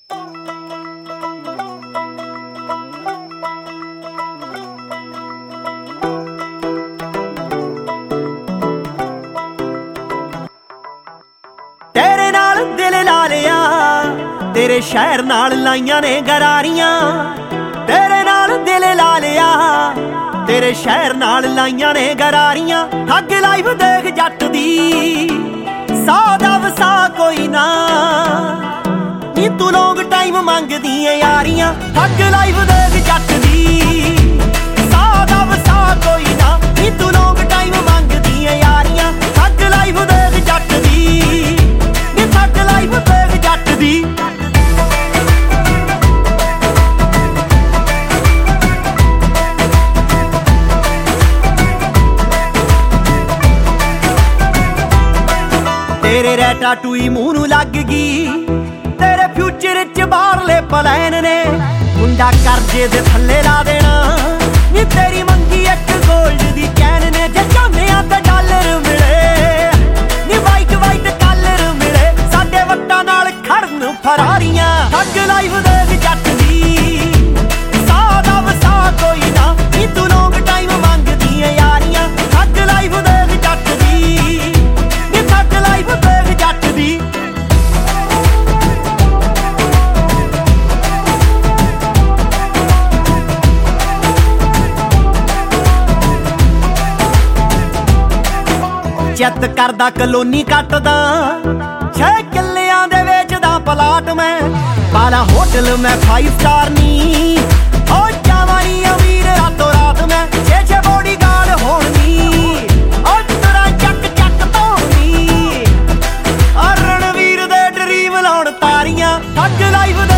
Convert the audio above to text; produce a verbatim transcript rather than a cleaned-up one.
तेरे नाल दिल ला लिया, तेरे शहर नाल लाइया ने गरारियां। तेरे नाल दिल ला लिया, तेरे शहर नाल लाइया ने गरारियां। ठग लाइफ देख जट दी, सौ दा वसा कोई ना, नी तू लॉन्ग टाइम मंगदी है यारियां। ठग लाइफ देख जट दी, सौ दा वसा कोई ना, नी तू लॉन्ग टाइम मंगदी है यारियां। ठग लाइफ देख जट दी, नी ठग लाइफ देख जट दी। तेरे रैटा टूई मूंह नूं लग गई, तेरे फ्यूचर च बाहरले प्लैन ने। मुंडा करजे दे थल्ले ला देना, नी तेरी मंगी एक गोल्ड दी चैन ने। जे चाहने आ ते डॉलर मिले, नी वाइट वाइट कलर मिले, साडे वट्टां नाल खड़न फरारियां। ठग लाइफ देख जट दी, सौ दा वसा कोई ना, नी तू लॉन्ग टाइम मंगदी है यारियां। ठग लाइफ देख जट दी, नी ठग लाइफ देख जट दी। चेत करदा कलोनी कटदा, छे किल्लियां दे वेचदा पलाट मैं। पाला होटल मैं फाइव स्टार नी, ओ जावां नी अमीर रातों रात मैं। छे छे बॉडी गार्ड होण नी, ओ तुरा चक चक धोनी, ओ रणवीर दे ड्रीम लाउण तारियां। Thug life